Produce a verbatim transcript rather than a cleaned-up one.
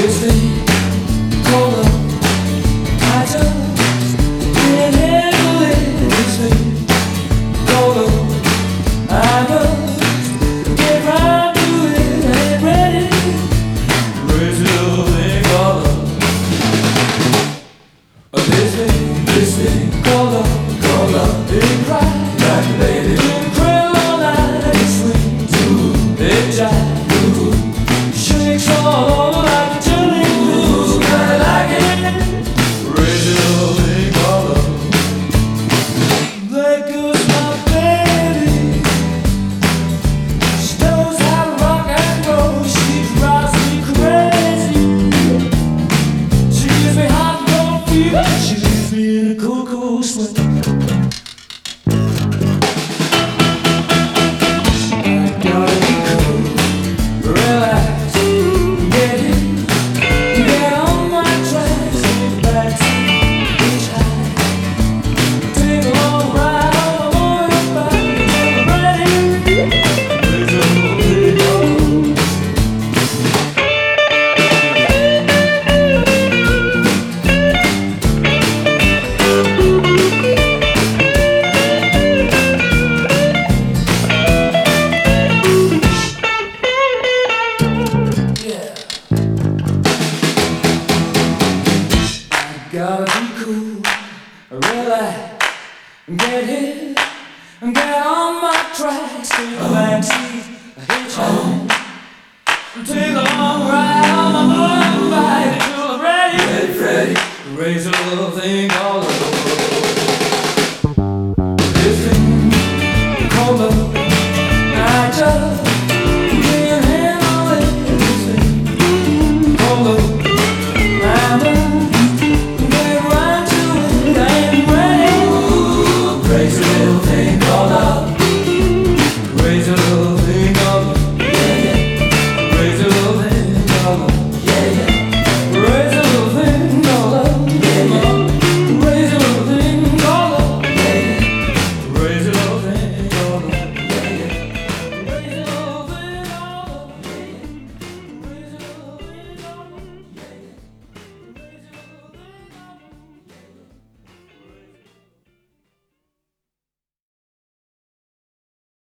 This thing called love, I just can't handle it. This thing called love, I must get right to it. I ain't ready. Crazy little thing called love. This thing, this thing called love, called love, it cry like a lady. It cry all night, it swings, ooh, it jive, ooh, shakes all over like a jelly. Ooh, kinda like it. Crazy little thing called love. There goes my baby. She knows how to rock and roll. She drives me crazy. She gives me hot and cold fever. She leaves me in a cool, cool sweat. Gotta be cool, relax, get hit, get on my tracks, take a back seat, hitchhike, take a long ride on my motorbike until I'm ready, ready, ready, raise a little thing called love. This thing called love, I just